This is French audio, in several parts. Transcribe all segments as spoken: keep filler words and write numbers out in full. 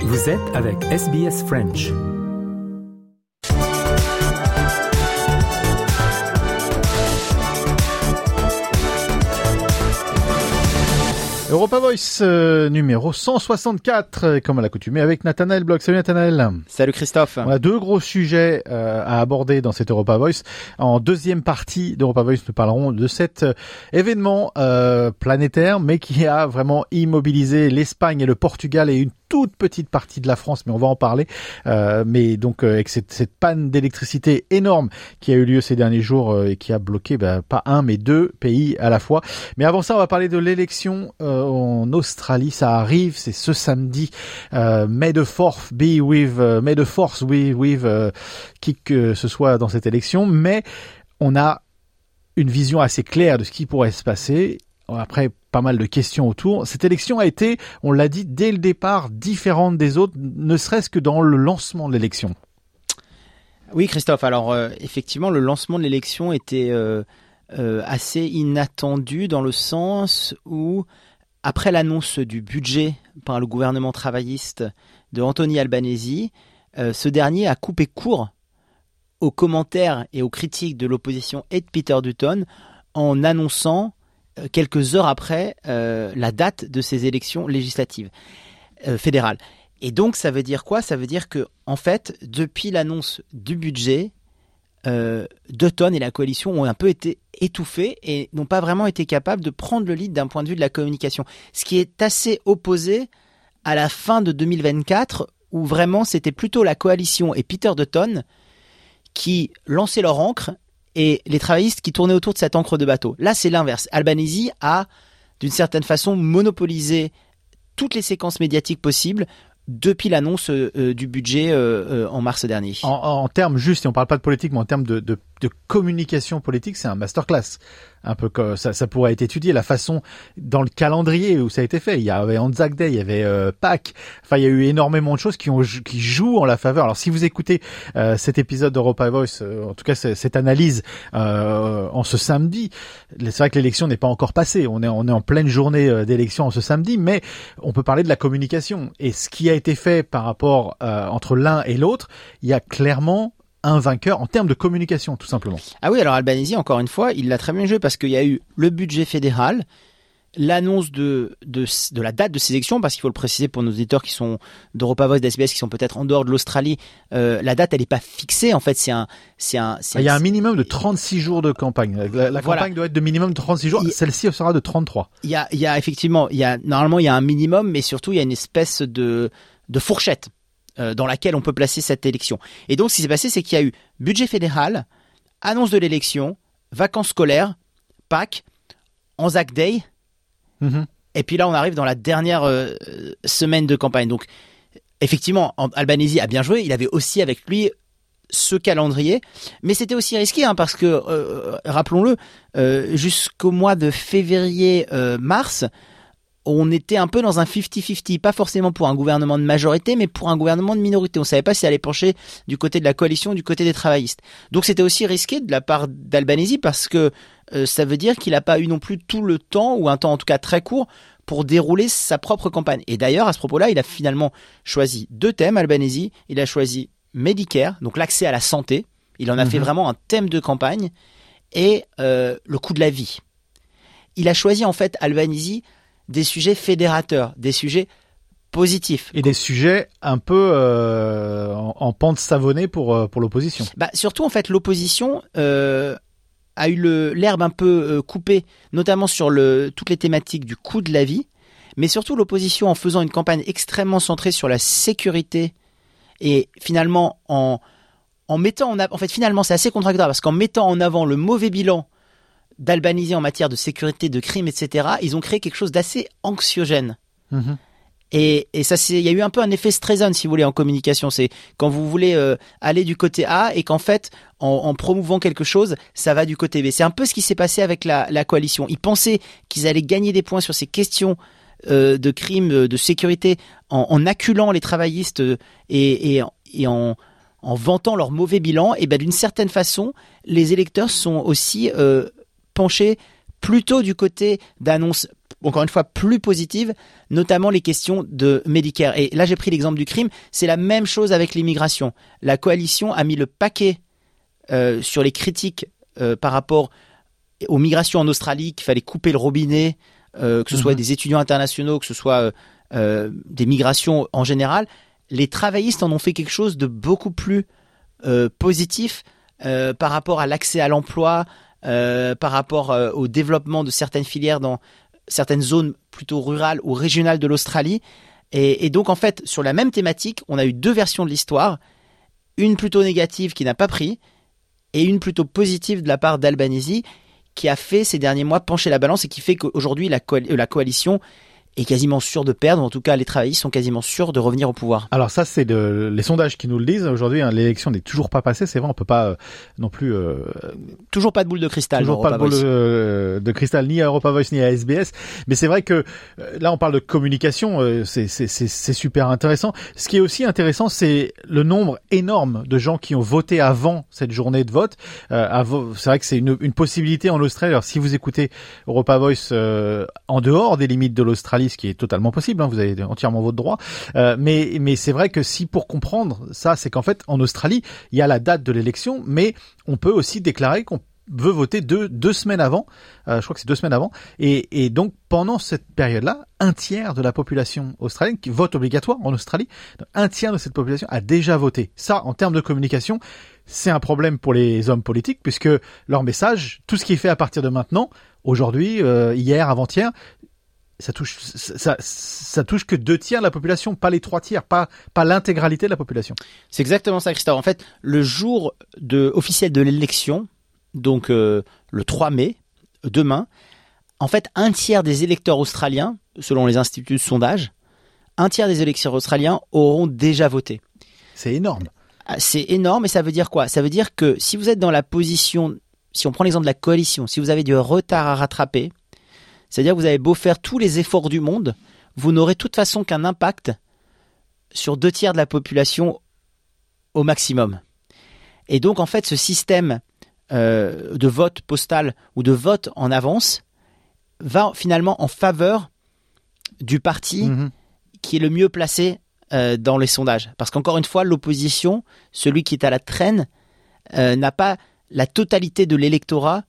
Vous êtes avec S B S French. Europa Voice euh, numéro cent soixante-quatre, euh, comme à l'accoutumée, avec Nathanaël Bloch. Salut Nathanaël. Salut Christophe. On a deux gros sujets euh, à aborder dans cet Europa Voice. En deuxième partie d'Europa Voice, nous parlerons de cet euh, événement euh, planétaire, mais qui a vraiment immobilisé l'Espagne et le Portugal et une toute petite partie de la France, mais on va en parler. Euh, mais donc euh, avec cette, cette panne d'électricité énorme qui a eu lieu ces derniers jours euh, et qui a bloqué bah, pas un mais deux pays à la fois. Mais avant ça, on va parler de l'élection euh, en Australie. Ça arrive, c'est ce samedi. Euh, May the fourth be with, uh, May the fourth be with uh, qui que ce soit dans cette élection. Mais on a une vision assez claire de ce qui pourrait se passer. Après, pas mal de questions autour. Cette élection a été, on l'a dit dès le départ, différente des autres, ne serait-ce que dans le lancement de l'élection. Oui, Christophe. Alors, euh, effectivement, le lancement de l'élection était euh, euh, assez inattendu dans le sens où, après l'annonce du budget par le gouvernement travailliste de Anthony Albanese, euh, ce dernier a coupé court aux commentaires et aux critiques de l'opposition et de Peter Dutton en annonçant quelques heures après euh, la date de ces élections législatives euh, fédérales. Et donc, ça veut dire quoi ? Ça veut dire que, en fait, depuis l'annonce du budget, euh, Dutton et la coalition ont un peu été étouffés et n'ont pas vraiment été capables de prendre le lead d'un point de vue de la communication. Ce qui est assez opposé à la fin de deux mille vingt-quatre, où vraiment c'était plutôt la coalition et Peter Dutton qui lançaient leur ancre et les travaillistes qui tournaient autour de cette ancre de bateau. Là, c'est l'inverse. Albanese a, d'une certaine façon, monopolisé toutes les séquences médiatiques possibles depuis l'annonce euh, du budget euh, euh, en mars dernier. En, en termes juste, et on ne parle pas de politique, mais en termes de, de, de communication politique, c'est un masterclass. Un peu comme ça, ça pourrait être étudié, la façon dans le calendrier où ça a été fait. Il y avait Anzac Day, il y avait euh, Pâques. Enfin, il y a eu énormément de choses qui ont qui jouent en la faveur. Alors, si vous écoutez euh, cet épisode d'Europa Voice, euh, en tout cas c'est, cette analyse euh, en ce samedi, c'est vrai que l'élection n'est pas encore passée. On est on est en pleine journée euh, d'élection en ce samedi, mais on peut parler de la communication et ce qui a été fait par rapport euh, entre l'un et l'autre. Il y a clairement un vainqueur en termes de communication, tout simplement. Ah oui, alors Albanese, encore une fois, il l'a très bien joué parce qu'il y a eu le budget fédéral, l'annonce de, de, de la date de ces élections, parce qu'il faut le préciser pour nos auditeurs qui sont d'Europa Voice, d'S B S, qui sont peut-être en dehors de l'Australie, euh, la date, elle n'est pas fixée. En fait, c'est un... C'est un c'est il y a un, un minimum de trente-six jours de campagne. La, la voilà. campagne doit être de minimum de trente-six jours. Il, Celle-ci sera de trente-trois. Il y a, il y a effectivement, il y a, normalement, il y a un minimum, mais surtout, il y a une espèce de, de fourchette dans laquelle on peut placer cette élection. Et donc, ce qui s'est passé, c'est qu'il y a eu budget fédéral, annonce de l'élection, vacances scolaires, Pâques, Anzac Day, mm-hmm. et puis là, on arrive dans la dernière euh, semaine de campagne. Donc, effectivement, Albanese a bien joué. Il avait aussi avec lui ce calendrier, mais c'était aussi risqué, hein, parce que, euh, rappelons-le, euh, jusqu'au mois de février-mars, euh, on était un peu dans un cinquante-cinquante, pas forcément pour un gouvernement de majorité, mais pour un gouvernement de minorité. On ne savait pas si ça allait pencher du côté de la coalition ou du côté des travaillistes. Donc c'était aussi risqué de la part d'Albanese parce que euh, ça veut dire qu'il n'a pas eu non plus tout le temps, ou un temps en tout cas très court, pour dérouler sa propre campagne. Et d'ailleurs, à ce propos-là, il a finalement choisi deux thèmes, Albanese. Il a choisi Medicare, donc l'accès à la santé. Il en a mmh. fait vraiment un thème de campagne. Et euh, le coût de la vie. Il a choisi en fait, Albanese, des sujets fédérateurs, des sujets positifs. Et des sujets un peu euh, en, en pente savonnée pour, euh, pour l'opposition. Bah, surtout, en fait, l'opposition euh, a eu le, l'herbe un peu euh, coupée, notamment sur le, toutes les thématiques du coût de la vie, mais surtout l'opposition, en faisant une campagne extrêmement centrée sur la sécurité et finalement en, en mettant en avant... En fait, finalement, c'est assez contradictoire parce qu'en mettant en avant le mauvais bilan d'Albanese en matière de sécurité, de crime, et cetera, ils ont créé quelque chose d'assez anxiogène. Mmh. Et, et ça, c'est, il y a eu un peu un effet Streisand, si vous voulez, en communication. C'est quand vous voulez euh, aller du côté A et qu'en fait, en, en promouvant quelque chose, ça va du côté B. C'est un peu ce qui s'est passé avec la, la coalition. Ils pensaient qu'ils allaient gagner des points sur ces questions euh, de crime, de sécurité, en, en acculant les travaillistes et, et, et en, en vantant leur mauvais bilan. Et ben, d'une certaine façon, les électeurs sont aussi... Euh, penché plutôt du côté d'annonces encore une fois, plus positives, notamment les questions de Medicare. Et là, j'ai pris l'exemple du crime. C'est la même chose avec l'immigration. La coalition a mis le paquet euh, sur les critiques euh, par rapport aux migrations en Australie, qu'il fallait couper le robinet, euh, que ce soit mmh. des étudiants internationaux, que ce soit euh, euh, des migrations en général. Les travaillistes en ont fait quelque chose de beaucoup plus euh, positif euh, par rapport à l'accès à l'emploi, euh, par rapport euh, au développement de certaines filières dans certaines zones plutôt rurales ou régionales de l'Australie. Et, et donc, en fait, sur la même thématique, on a eu deux versions de l'histoire, une plutôt négative qui n'a pas pris et une plutôt positive de la part d'Albanese qui a fait ces derniers mois pencher la balance et qui fait qu'aujourd'hui, la, co- la coalition est quasiment sûr de perdre, en tout cas les travaillistes sont quasiment sûrs de revenir au pouvoir. Alors ça, c'est de, les sondages qui nous le disent. Aujourd'hui, hein, l'élection n'est toujours pas passée, c'est vrai, on peut pas euh, non plus... Euh, toujours pas de boule de cristal. Toujours pas de boule de, de cristal, ni à Europa Voice, ni à S B S. Mais c'est vrai que euh, là, on parle de communication, euh, c'est, c'est, c'est, c'est super intéressant. Ce qui est aussi intéressant, c'est le nombre énorme de gens qui ont voté avant cette journée de vote. Euh, avant, c'est vrai que c'est une, une possibilité en Australie. Alors si vous écoutez Europa Voice euh, en dehors des limites de l'Australie, ce qui est totalement possible, hein, vous avez entièrement votre droit. Euh, mais mais c'est vrai que si pour comprendre ça, c'est qu'en fait en Australie, il y a la date de l'élection, mais on peut aussi déclarer qu'on veut voter deux deux semaines avant. Euh, je crois que c'est deux semaines avant. Et et donc pendant cette période-là, un tiers de la population australienne qui vote obligatoire en Australie, un tiers de cette population a déjà voté. Ça, en termes de communication, c'est un problème pour les hommes politiques puisque leur message, tout ce qui est fait à partir de maintenant, aujourd'hui, euh, hier, avant-hier, ça touche, ça, ça touche que deux tiers de la population, pas les trois tiers, pas, pas l'intégralité de la population. C'est exactement ça, Christophe. En fait, le jour de, officiel de l'élection, donc euh, le trois mai, demain, en fait, un tiers des électeurs australiens, selon les instituts de sondage, un tiers des électeurs australiens auront déjà voté. C'est énorme. C'est énorme, et ça veut dire quoi ? Ça veut dire que si vous êtes dans la position, si on prend l'exemple de la coalition, si vous avez du retard à rattraper, c'est-à-dire que vous avez beau faire tous les efforts du monde, vous n'aurez de toute façon qu'un impact sur deux tiers de la population au maximum. Et donc, en fait, ce système euh, de vote postal ou de vote en avance va finalement en faveur du parti mmh. qui est le mieux placé euh, dans les sondages. Parce qu'encore une fois, l'opposition, celui qui est à la traîne, euh, n'a pas la totalité de l'électorat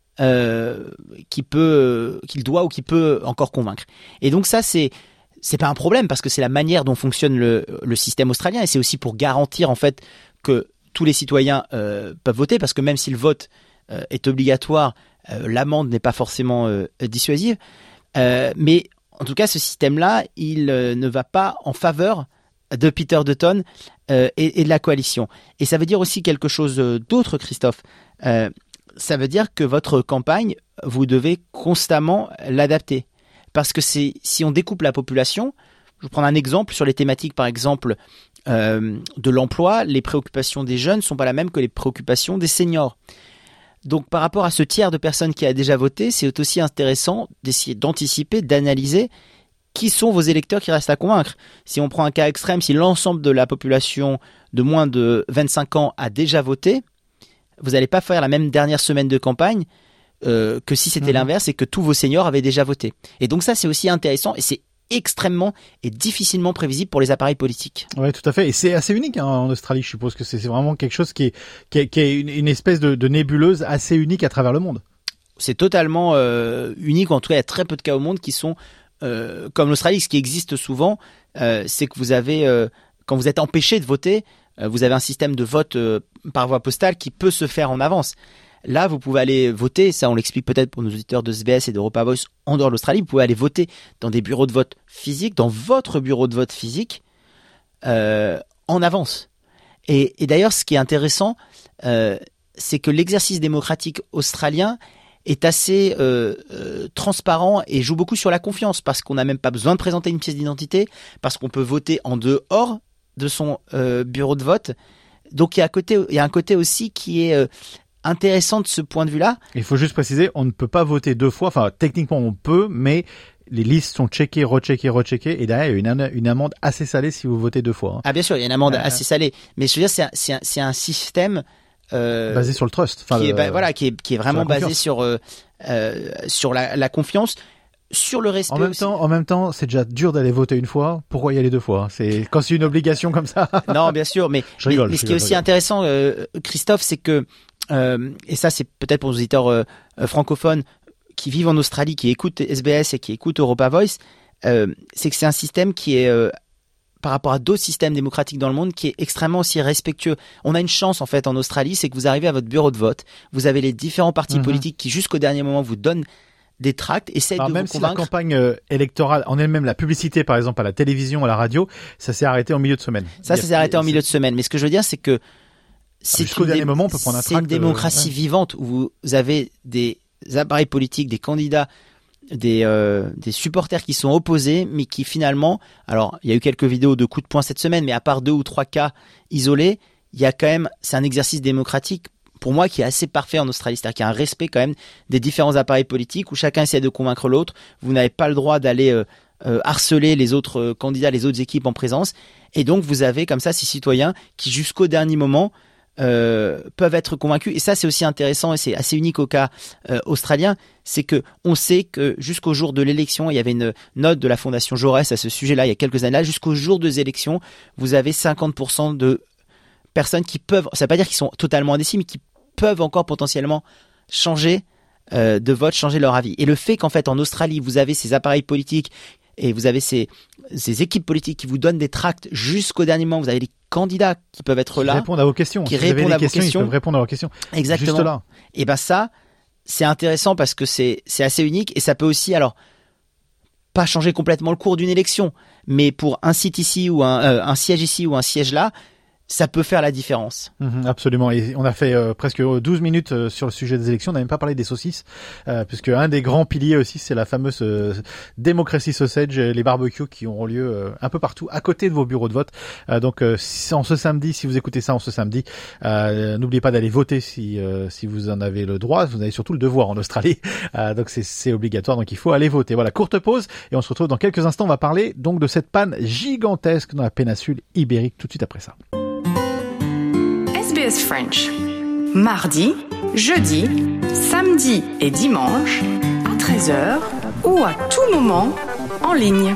Euh, qui peut, qu'il doit ou qui peut encore convaincre. Et donc ça, c'est c'est pas un problème parce que c'est la manière dont fonctionne le, le système australien et c'est aussi pour garantir en fait que tous les citoyens euh, peuvent voter parce que même si le vote euh, est obligatoire, euh, l'amende n'est pas forcément euh, dissuasive. Euh, mais en tout cas, ce système-là, il euh, ne va pas en faveur de Peter Dutton euh, et, et de la coalition. Et ça veut dire aussi quelque chose d'autre, Christophe. Euh, Ça veut dire que votre campagne, vous devez constamment l'adapter. Parce que c'est, si on découpe la population, je vais prendre un exemple sur les thématiques, par exemple, euh, de l'emploi, les préoccupations des jeunes ne sont pas la même que les préoccupations des seniors. Donc, par rapport à ce tiers de personnes qui a déjà voté, c'est aussi intéressant d'essayer d'anticiper, d'analyser qui sont vos électeurs qui restent à convaincre. Si on prend un cas extrême, si l'ensemble de la population de moins de vingt-cinq ans a déjà voté, vous n'allez pas faire la même dernière semaine de campagne euh, que si c'était mmh. l'inverse et que tous vos seniors avaient déjà voté. Et donc ça, c'est aussi intéressant et c'est extrêmement et difficilement prévisible pour les appareils politiques. Oui, tout à fait. Et c'est assez unique hein, en Australie, je suppose que c'est, c'est vraiment quelque chose qui est, qui est, qui est une, une espèce de, de nébuleuse assez unique à travers le monde. C'est totalement euh, unique. En tout cas, il y a très peu de cas au monde qui sont euh, comme l'Australie. Ce qui existe souvent, euh, c'est que vous avez, euh, quand vous êtes empêché de voter, vous avez un système de vote euh, par voie postale qui peut se faire en avance. Là, vous pouvez aller voter, ça on l'explique peut-être pour nos auditeurs de S B S et d'Europa Voice en dehors de l'Australie, vous pouvez aller voter dans des bureaux de vote physiques, dans votre bureau de vote physique, euh, en avance. Et, et d'ailleurs, ce qui est intéressant, euh, c'est que l'exercice démocratique australien est assez euh, euh, transparent et joue beaucoup sur la confiance, parce qu'on n'a même pas besoin de présenter une pièce d'identité, parce qu'on peut voter en dehors de son euh, bureau de vote. Donc il y a un côté, il y a un côté aussi qui est euh, intéressant de ce point de vue-là. Il faut juste préciser, on ne peut pas voter deux fois. Enfin, techniquement, on peut, mais les listes sont checkées, recheckées, recheckées, et derrière, il y a une, une amende assez salée si vous votez deux fois. Hein. Ah bien sûr, il y a une amende euh... assez salée. Mais je veux dire, c'est un, c'est un, c'est un système euh, basé sur le trust. Enfin, qui le, est, bah, voilà, qui est, qui est vraiment sur basé sur euh, euh, sur la, la confiance. sur le respect En même aussi. temps, en même temps, c'est déjà dur d'aller voter une fois. Pourquoi y aller deux fois? C'est quand c'est une obligation comme ça. Non, bien sûr, mais, je rigole, mais, mais je ce qui est rigole, aussi intéressant, euh, Christophe, c'est que, euh, et ça c'est peut-être pour les auditeurs euh, euh, francophones qui vivent en Australie, qui écoutent S B S et qui écoutent Europa Voice, euh, c'est que c'est un système qui est, euh, par rapport à d'autres systèmes démocratiques dans le monde, qui est extrêmement aussi respectueux. On a une chance en fait en Australie, c'est que vous arrivez à votre bureau de vote, vous avez les différents partis Mhm. politiques qui jusqu'au dernier moment vous donnent des tracts, essayent Alors de même vous si la convaincre. campagne euh, électorale en elle-même, la publicité par exemple à la télévision, à la radio, ça s'est arrêté en milieu de semaine. Ça, Il y a- ça s'est arrêté en milieu de semaine. Mais ce que je veux dire, c'est que c'est jusqu'au une dernier dé- moment, on peut prendre un c'est une tract, euh, démocratie ouais. vivante où vous avez des appareils politiques, des candidats, des euh, des supporters qui sont opposés, mais qui finalement, alors il y a eu quelques vidéos de coups de poing cette semaine, mais à part deux ou trois cas isolés, il y a quand même, c'est un exercice démocratique pour moi qui est assez parfait en Australie, c'est-à-dire qu'il y a un respect quand même des différents appareils politiques où chacun essaie de convaincre l'autre. Vous n'avez pas le droit d'aller euh, euh, harceler les autres euh, candidats, les autres équipes en présence, et donc vous avez comme ça ces citoyens qui jusqu'au dernier moment Euh, peuvent être convaincus. Et ça, c'est aussi intéressant et c'est assez unique au cas euh, australien, c'est que on sait que jusqu'au jour de l'élection, il y avait une note de la Fondation Jaurès à ce sujet-là il y a quelques années là, jusqu'au jour des élections, vous avez cinquante pour cent de personnes qui peuvent, ça veut pas dire qu'ils sont totalement indécis, mais qui peuvent encore potentiellement changer euh, de vote, changer leur avis. Et le fait qu'en fait en Australie, vous avez ces appareils politiques et vous avez ces, ces équipes politiques qui vous donnent des tracts jusqu'au dernier moment, vous avez les candidats qui peuvent être Qui là, répondent à vos questions. qui Si vous avez répondent des à vos questions, questions. ils peuvent répondre à vos questions. exactement. Juste là. Et ben ça, c'est intéressant parce que c'est c'est assez unique et ça peut aussi alors pas changer complètement le cours d'une élection, mais pour un site ici ou un euh, un siège ici ou un siège là, ça peut faire la différence. Mhm, absolument. Et on a fait euh, presque douze minutes euh, sur le sujet des élections. On n'a même pas parlé des saucisses, euh, puisque un des grands piliers aussi, c'est la fameuse euh, démocratie sausage, euh, les barbecues qui auront lieu euh, un peu partout à côté de vos bureaux de vote. Euh, donc, euh, si, en ce samedi, si vous écoutez ça en ce samedi, euh, n'oubliez pas d'aller voter si euh, si vous en avez le droit. Vous avez surtout le devoir en Australie. Euh, donc, c'est c'est obligatoire. Donc, il faut aller voter. Voilà, courte pause et on se retrouve dans quelques instants. On va parler donc de cette panne gigantesque dans la péninsule ibérique tout de suite après ça. S B S French. Mardi, jeudi, samedi et dimanche à treize heures ou à tout moment en ligne.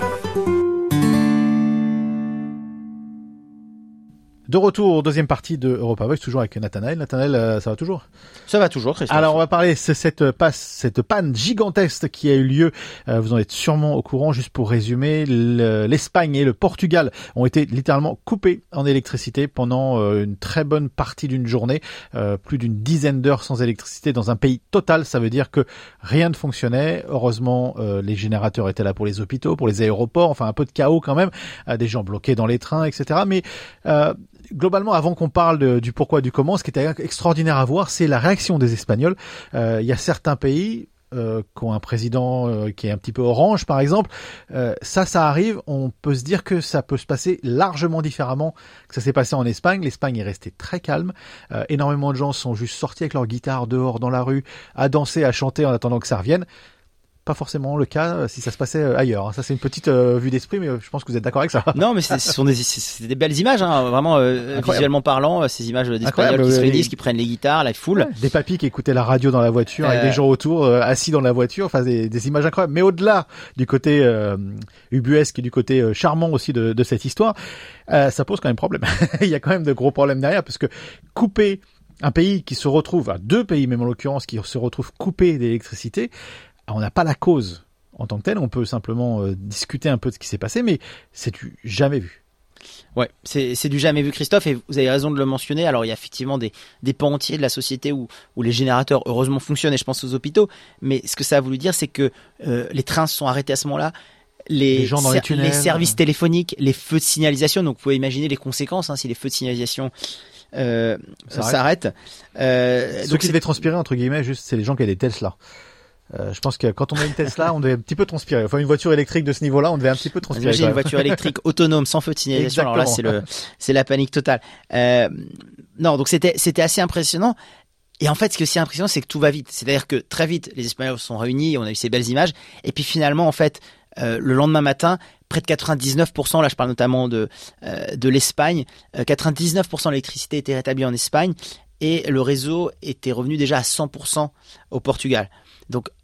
De retour, deuxième partie de Europa Voice, toujours avec Nathanaël. Nathanaël, euh, ça va toujours? Ça va toujours, Christophe. Alors, on va parler de cette passe, cette panne gigantesque qui a eu lieu. Euh, vous en êtes sûrement au courant. Juste pour résumer, le, l'Espagne et le Portugal ont été littéralement coupés en électricité pendant euh, une très bonne partie d'une journée. Euh, plus d'une dizaine d'heures sans électricité dans un pays total. Ça veut dire que rien ne fonctionnait. Heureusement, euh, les générateurs étaient là pour les hôpitaux, pour les aéroports. Enfin, un peu de chaos quand même. Euh, des gens bloqués dans les trains, et cetera. Mais euh, globalement, avant qu'on parle de, du pourquoi, du comment, ce qui était extraordinaire à voir, c'est la réaction des Espagnols. Euh, il y a certains pays euh, qui ont un président euh, qui est un petit peu orange, par exemple. Euh, ça, ça arrive. On peut se dire que ça peut se passer largement différemment que ça s'est passé en Espagne. L'Espagne est restée très calme. Euh, énormément de gens sont juste sortis avec leur guitare dehors dans la rue, à danser, à chanter en attendant que ça revienne. Pas forcément le cas si ça se passait ailleurs. Ça, c'est une petite euh, vue d'esprit, mais je pense que vous êtes d'accord avec ça. Non, mais c'est, ce sont des, c'est, c'est des belles images, hein, vraiment euh, visuellement parlant, euh, ces images d'Espagnols Incroyable, qui se euh, réunissent, les- qui prennent les guitares, la foule. Ouais, des papis qui écoutaient la radio dans la voiture avec Euh, des gens autour euh, assis dans la voiture, enfin des, des images incroyables. Mais au-delà du côté euh, ubuesque et du côté euh, charmant aussi de, de cette histoire, euh, ça pose quand même problème. Il y a quand même de gros problèmes derrière parce que couper un pays qui se retrouve, à deux pays même en l'occurrence, qui se retrouvent coupés d'électricité, on n'a pas la cause en tant que telle. On peut simplement euh, discuter un peu de ce qui s'est passé, mais c'est du jamais vu. Ouais, c'est, c'est du jamais vu, Christophe, et vous avez raison de le mentionner. Alors, il y a effectivement des, des pans entiers de la société où, où les générateurs, heureusement, fonctionnent, et je pense aux hôpitaux. Mais ce que ça a voulu dire, c'est que euh, les trains se sont arrêtés à ce moment-là. Les, Les gens dans les ser- tunnels. les services téléphoniques, les feux de signalisation. Donc, vous pouvez imaginer les conséquences hein, si les feux de signalisation euh, S'arrêtent. s'arrêtent. Euh, Ceux donc, qui c'est- devaient transpirer, entre guillemets, juste, c'est les gens qui avaient des Tesla. Euh, je pense que quand on a une Tesla, on devait un petit peu transpirer. Enfin, une voiture électrique de ce niveau-là, on devait un petit peu transpirer. Imaginez une quand même. voiture électrique autonome sans feu de signalisation. Alors là, c'est Exactement. le, c'est la panique totale. Euh, non, donc c'était, c'était assez impressionnant. Et en fait, ce qui est aussi impressionnant, c'est que tout va vite. C'est-à-dire que très vite, les Espagnols se sont réunis, on a eu ces belles images. Et puis finalement, en fait, euh, le lendemain matin, près de quatre-vingt-dix-neuf pour cent, là je parle notamment de, euh, de l'Espagne, euh, quatre-vingt-dix-neuf pour cent de l'électricité était rétablie en Espagne et le réseau était revenu déjà à cent pour cent au Portugal. Donc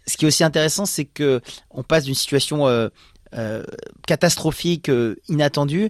ce qui est aussi intéressant, c'est que on passe d'une situation euh, euh, catastrophique, euh, inattendue,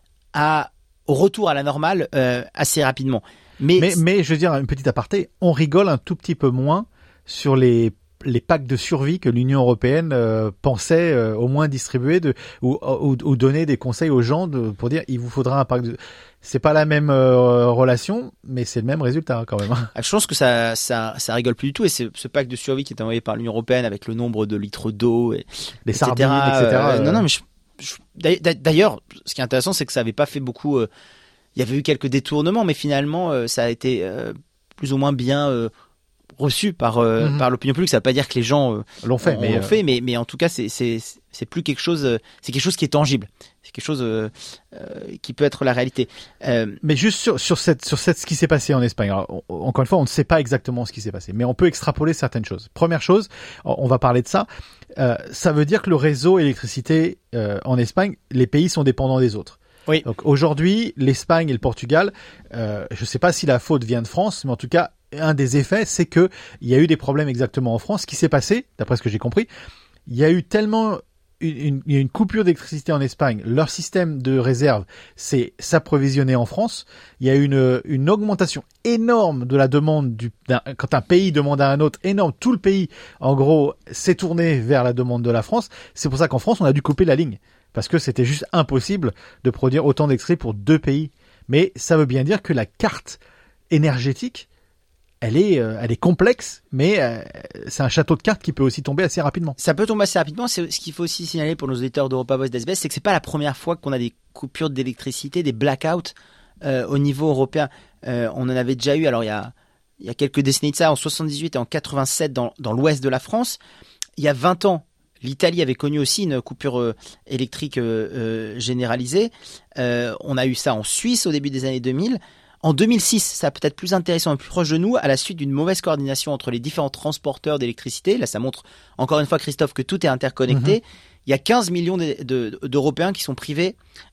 à au retour à la normale euh, assez rapidement. Mais, mais mais je veux dire une petite aparté, on rigole un tout petit peu moins sur les les packs de survie que l'Union européenne euh, pensait euh, au moins distribuer de ou, ou ou donner des conseils aux gens de pour dire il vous faudra un pack de c'est pas la même euh, relation mais c'est le même résultat quand même. Je pense que ça ça ça rigole plus du tout et c'est ce pack de survie qui est envoyé par l'Union européenne avec le nombre de litres d'eau et les et cetera, sardines et cetera. Euh, euh... Non non mais je, je, d'ailleurs ce qui est intéressant c'est que ça avait pas fait beaucoup euh, il y avait eu quelques détournements mais finalement euh, ça a été euh, plus ou moins bien euh, reçu par euh, mm-hmm. par l'opinion publique. Ça veut pas dire que les gens euh, l'ont fait, mais l'ont euh... fait, mais mais en tout cas c'est c'est c'est plus quelque chose, euh, c'est quelque chose qui est tangible. C'est quelque chose euh, euh, qui peut être la réalité. Euh... Mais juste sur sur cette sur cette ce qui s'est passé en Espagne. Alors, on, encore une fois, on ne sait pas exactement ce qui s'est passé, mais on peut extrapoler certaines choses. Première chose, on va parler de ça. Euh, ça veut dire que le réseau électricité euh, en Espagne, les pays sont dépendants des autres. Oui. Donc aujourd'hui, l'Espagne et le Portugal, euh, je ne sais pas si la faute vient de France, mais en tout cas, un des effets, c'est que il y a eu des problèmes exactement en France. Ce qui s'est passé, d'après ce que j'ai compris, il y a eu tellement une, une, il y a une coupure d'électricité en Espagne. Leur système de réserve, c'est s'approvisionner en France. Il y a eu une, une augmentation énorme de la demande du, d'un, quand un pays demande à un autre, énorme. Tout le pays, en gros, s'est tourné vers la demande de la France. C'est pour ça qu'en France, on a dû couper la ligne. Parce que c'était juste impossible de produire autant d'électricité pour deux pays. Mais ça veut bien dire que la carte énergétique, elle est, euh, elle est complexe, mais euh, c'est un château de cartes qui peut aussi tomber assez rapidement. Ça peut tomber assez rapidement. C'est ce qu'il faut aussi signaler pour nos auditeurs d'Europa Voice d'S B S, c'est que c'est pas la première fois qu'on a des coupures d'électricité, des blackouts euh, au niveau européen. Euh, on en avait déjà eu. Alors il y a, il y a quelques décennies de ça, en soixante-dix-huit et en quatre-vingt-sept dans, dans l'ouest de la France. Il y a vingt ans. L'Italie avait connu aussi une coupure euh, électrique euh, euh, généralisée. Euh, on a eu ça en Suisse au début des années deux mille. En deux mille six, ça peut être plus intéressant et plus proche de nous, à la suite d'une mauvaise coordination entre les différents transporteurs d'électricité. Là, ça montre encore une fois, Christophe, que tout est interconnecté. Mmh. Il y a quinze millions de, de, d'Européens qui sont privés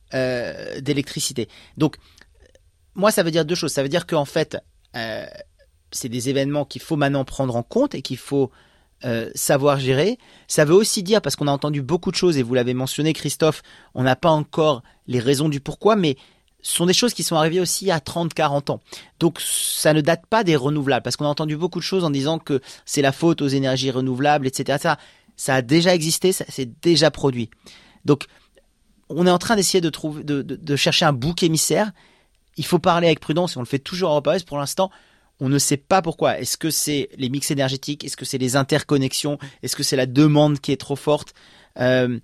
euh, d'électricité. Donc, moi, ça veut dire deux choses. Ça veut dire qu'en fait, euh, c'est des événements qu'il faut maintenant prendre en compte et qu'il faut Euh, savoir gérer. Ça veut aussi dire, parce qu'on a entendu beaucoup de choses, et vous l'avez mentionné Christophe, on n'a pas encore les raisons du pourquoi, mais ce sont des choses qui sont arrivées aussi à trente quarante ans. Donc ça ne date pas des renouvelables, parce qu'on a entendu beaucoup de choses en disant que c'est la faute aux énergies renouvelables, et cetera. Ça, ça a déjà existé, ça s'est déjà produit. Donc on est en train d'essayer de, trouver, de, de, de chercher un bouc émissaire. Il faut parler avec prudence, et on le fait toujours à Europe Voice. Pour l'instant, on ne sait pas pourquoi. Est-ce que c'est les mix énergétiques? Est-ce que c'est les interconnexions? Est-ce que c'est la demande qui est trop forte? euh,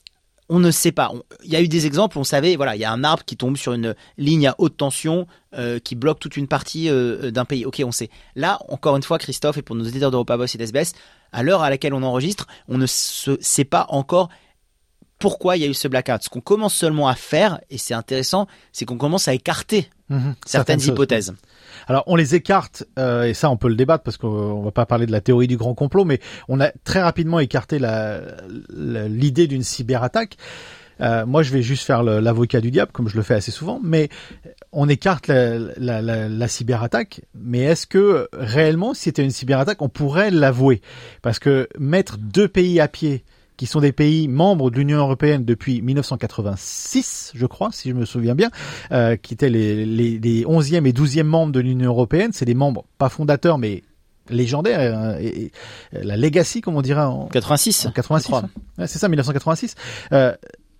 On ne sait pas. On, il y a eu des exemples, on savait, voilà, il y a un arbre qui tombe sur une ligne à haute tension euh, qui bloque toute une partie euh, d'un pays. Ok, on sait. Là, encore une fois, Christophe, et pour nos éditeurs d'Europa Voice et d'S B S, à l'heure à laquelle on enregistre, on ne se, sait pas encore pourquoi il y a eu ce blackout. Ce qu'on commence seulement à faire, et c'est intéressant, c'est qu'on commence à écarter mmh, certaines, certaines hypothèses. Choses. Alors on les écarte, euh, et ça on peut le débattre parce qu'on va pas parler de la théorie du grand complot, mais on a très rapidement écarté la, la, l'idée d'une cyberattaque. Euh, moi je vais juste faire le, l'avocat du diable, comme je le fais assez souvent, mais on écarte la, la, la, la cyberattaque, mais est-ce que réellement si c'était une cyberattaque on pourrait l'avouer? Parce que mettre deux pays à pied, qui sont des pays membres de l'Union européenne depuis dix-neuf cent quatre-vingt-six, je crois, si je me souviens bien, euh, qui étaient les, les, les onzième et douzième membres de l'Union européenne. C'est des membres, pas fondateurs, mais légendaires. Euh, et, et, la legacy, comme on dirait en quatre-vingt-six. En quatre-vingt-six. Hein. Ouais, c'est ça, dix-neuf cent quatre-vingt-six. Euh,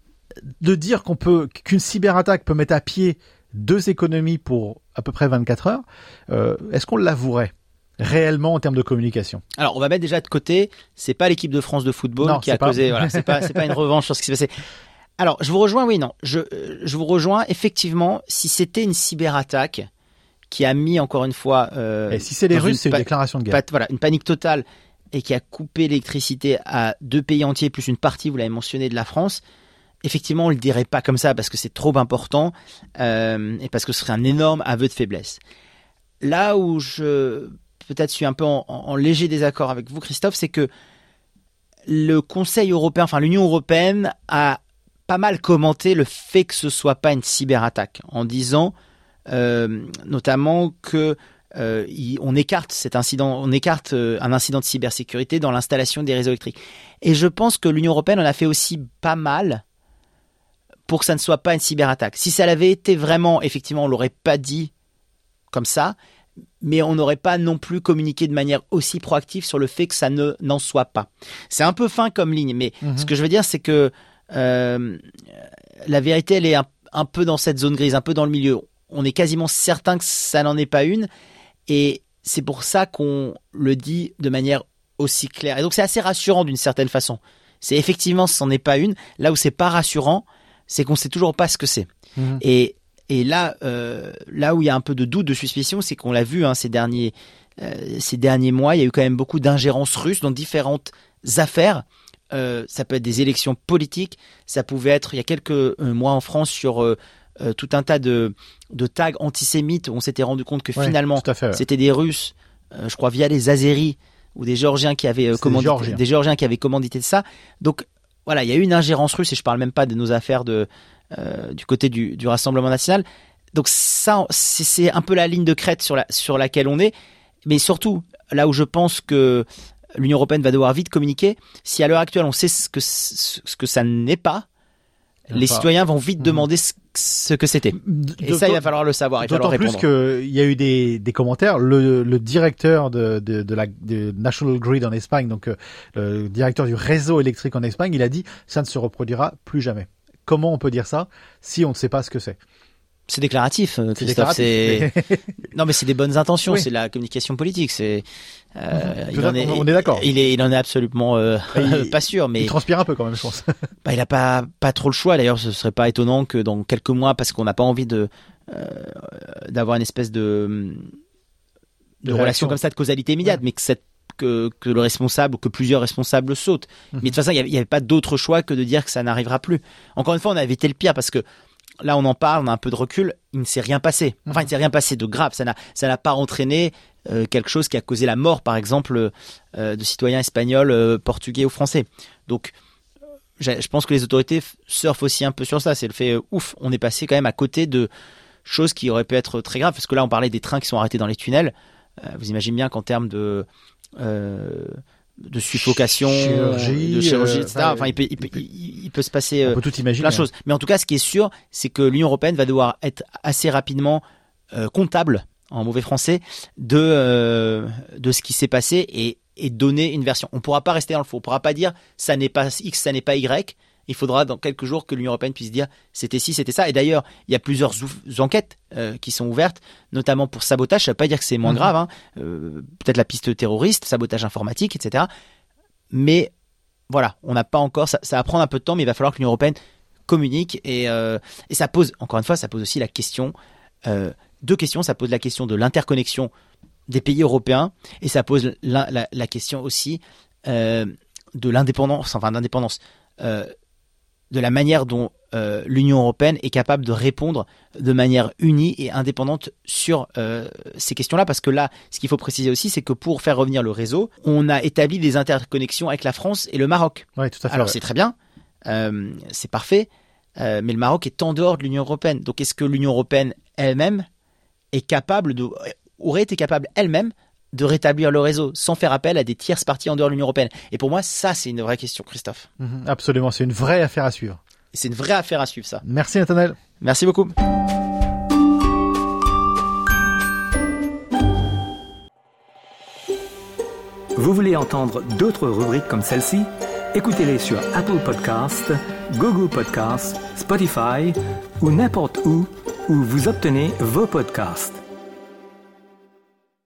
de dire qu'on peut, qu'une cyberattaque peut mettre à pied deux économies pour à peu près vingt-quatre heures, euh, est-ce qu'on l'avouerait réellement en termes de communication? Alors, on va mettre déjà de côté, c'est pas l'équipe de France de football non, qui a pas... causé, voilà, c'est pas, c'est pas une revanche sur ce qui s'est passé. Alors, je vous rejoins, oui, non, je, je vous rejoins, effectivement, si c'était une cyberattaque qui a mis, encore une fois, euh, et si c'est les Russes, c'est une pa- déclaration de guerre. Pa- voilà, une panique totale et qui a coupé l'électricité à deux pays entiers, plus une partie, vous l'avez mentionné, de la France. Effectivement, on le dirait pas comme ça parce que c'est trop important, euh, et parce que ce serait un énorme aveu de faiblesse. Là où je, peut-être suis un peu en, en léger désaccord avec vous, Christophe, c'est que le Conseil européen, enfin l'Union européenne a pas mal commenté le fait que ce soit pas une cyberattaque, en disant euh, notamment que euh, il, on écarte cet incident, on écarte euh, un incident de cybersécurité dans l'installation des réseaux électriques. Et je pense que l'Union européenne en a fait aussi pas mal pour que ça ne soit pas une cyberattaque. Si ça l'avait été vraiment, effectivement, on l'aurait pas dit comme ça, mais on n'aurait pas non plus communiqué de manière aussi proactive sur le fait que ça ne n'en soit pas. C'est un peu fin comme ligne, mais mmh. ce que je veux dire, c'est que euh, la vérité, elle est un, un peu dans cette zone grise, un peu dans le milieu. On est quasiment certain que ça n'en est pas une, et c'est pour ça qu'on le dit de manière aussi claire. Et donc c'est assez rassurant d'une certaine façon. C'est effectivement, ce n'en est pas une. Là où c'est pas rassurant, c'est qu'on sait toujours pas ce que c'est. Mmh. Et Et là, euh, là où il y a un peu de doute, de suspicion, c'est qu'on l'a vu hein, ces derniers, euh, ces derniers mois, il y a eu quand même beaucoup d'ingérence russe dans différentes affaires. Euh, ça peut être des élections politiques, ça pouvait être il y a quelques euh, mois en France sur euh, euh, tout un tas de, de tags antisémites où on s'était rendu compte que ouais, finalement fait, ouais. c'était des Russes, euh, je crois via les Azéris ou des Géorgiens qui avaient euh, commandité, des Géorgiens. des Géorgiens qui avaient commandité ça. Donc voilà, il y a eu une ingérence russe et je parle même pas de nos affaires de Euh, du côté du, du Rassemblement national. Donc ça, c'est, c'est un peu la ligne de crête sur, la, sur laquelle on est. Mais surtout, là où je pense que l'Union européenne va devoir vite communiquer, si à l'heure actuelle on sait ce que, ce que ça n'est pas, les pas. citoyens vont vite mmh. demander ce, ce que c'était. Et D'autant, ça, il va falloir le savoir. Il va falloir répondre. D'autant plus qu'il y a eu des, des commentaires. Le, le directeur de, de, de la de National Grid en Espagne, donc euh, le directeur du réseau électrique en Espagne, il a dit ça ne se reproduira plus jamais. Comment on peut dire ça si on ne sait pas ce que c'est ? C'est déclaratif, Christophe. C'est déclaratif, c'est... Mais... Non, mais c'est des bonnes intentions. Oui. C'est la communication politique. C'est. Euh, il en est, on est d'accord. Il est, il en est absolument euh, il, pas sûr, mais il transpire un peu quand même, je pense. Bah, il a pas pas trop le choix. D'ailleurs, ce serait pas étonnant que dans quelques mois, parce qu'on n'a pas envie de euh, d'avoir une espèce de de, de relation comme ça de causalité immédiate, ouais. mais que cette Que, que le responsable ou que plusieurs responsables sautent. Mmh. Mais de toute façon, il n'y avait pas d'autre choix que de dire que ça n'arrivera plus. Encore une fois, on a évité le pire parce que là, on en parle, on a un peu de recul, il ne s'est rien passé. Enfin, il ne s'est rien passé de grave. Ça n'a, ça n'a pas entraîné euh, quelque chose qui a causé la mort, par exemple, euh, de citoyens espagnols, euh, portugais ou français. Donc, je, je pense que les autorités surfent aussi un peu sur ça. C'est le fait, euh, ouf, on est passé quand même à côté de choses qui auraient pu être très graves. Parce que là, on parlait des trains qui sont arrêtés dans les tunnels. Euh, vous imaginez bien qu'en termes de Euh, de suffocation, chirurgie, de chirurgie, euh, et cetera. Enfin, il peut, il peut, il, il peut se passer euh, on peut tout imaginer, plein de choses. Mais en tout cas, ce qui est sûr, c'est que l'Union européenne va devoir être assez rapidement euh, comptable, en mauvais français, de euh, de ce qui s'est passé et, et donner une version. On ne pourra pas rester dans le faux. On ne pourra pas dire ça n'est pas X, ça n'est pas Y. Il faudra dans quelques jours que l'Union européenne puisse dire c'était ci, c'était ça. Et d'ailleurs, il y a plusieurs ouf- enquêtes euh, qui sont ouvertes, notamment pour sabotage. Ça ne veut pas dire que c'est moins mmh. grave. Hein. Euh, peut-être la piste terroriste, sabotage informatique, et cetera. Mais voilà, on n'a pas encore. Ça, ça va prendre un peu de temps, mais il va falloir que l'Union européenne communique. Et, euh, et ça pose, encore une fois, ça pose aussi la question. Euh, deux questions. Ça pose la question de l'interconnexion des pays européens et ça pose la, la, la question aussi euh, de l'indépendance, enfin d'indépendance. Euh, de la manière dont euh, l'Union européenne est capable de répondre de manière unie et indépendante sur euh, ces questions-là. Parce que là, ce qu'il faut préciser aussi, c'est que pour faire revenir le réseau, on a établi des interconnexions avec la France et le Maroc. Oui, tout à fait. Alors ouais. c'est très bien, euh, c'est parfait, euh, mais le Maroc est en dehors de l'Union européenne. Donc est-ce que l'Union européenne elle-même est capable de, aurait été capable elle-même de rétablir le réseau sans faire appel à des tierces parties en dehors de l'Union européenne? Et pour moi, ça, c'est une vraie question, Christophe. Mmh, absolument, c'est une vraie affaire à suivre. C'est une vraie affaire à suivre, ça. Merci, Nathanaël. Merci beaucoup. Vous voulez entendre d'autres rubriques comme celle-ci? Écoutez-les sur Apple Podcasts, Google Podcasts, Spotify ou n'importe où où vous obtenez vos podcasts.